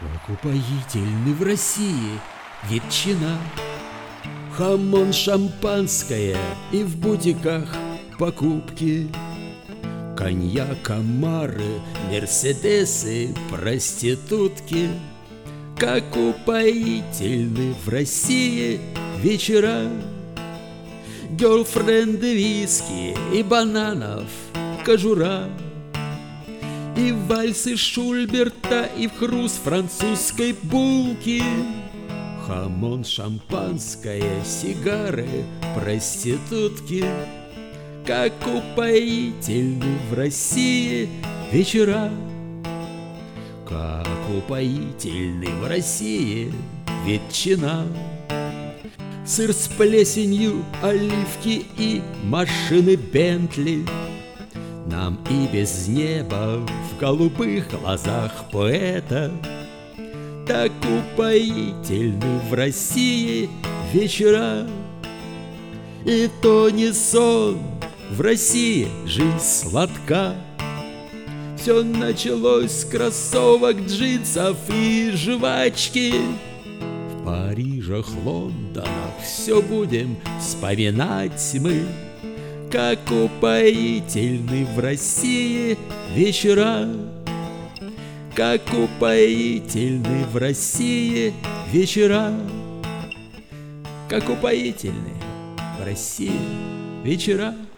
Как упоительны в России ветчина, хамон, шампанское и в бутиках покупки, коньяк, омары, мерседесы, проститутки. Как упоительны в России вечера, гёрлфренды, виски и бананов кожура, и вальсы Шульберта, и в хруст французской булки, хамон, шампанское, сигары, проститутки. Как упоительны в России вечера, как упоительны в России ветчина, сыр с плесенью, оливки и машины Бентли. Нам и без неба в голубых глазах поэта. Так упоительны в России вечера, и то не сон, в России жизнь сладка. Все началось с кроссовок, джинсов и жвачки. В Парижах, Лондонах все будем вспоминать мы. Как упоительны в России вечера, как упоительны в России вечера, как упоительны в России вечера.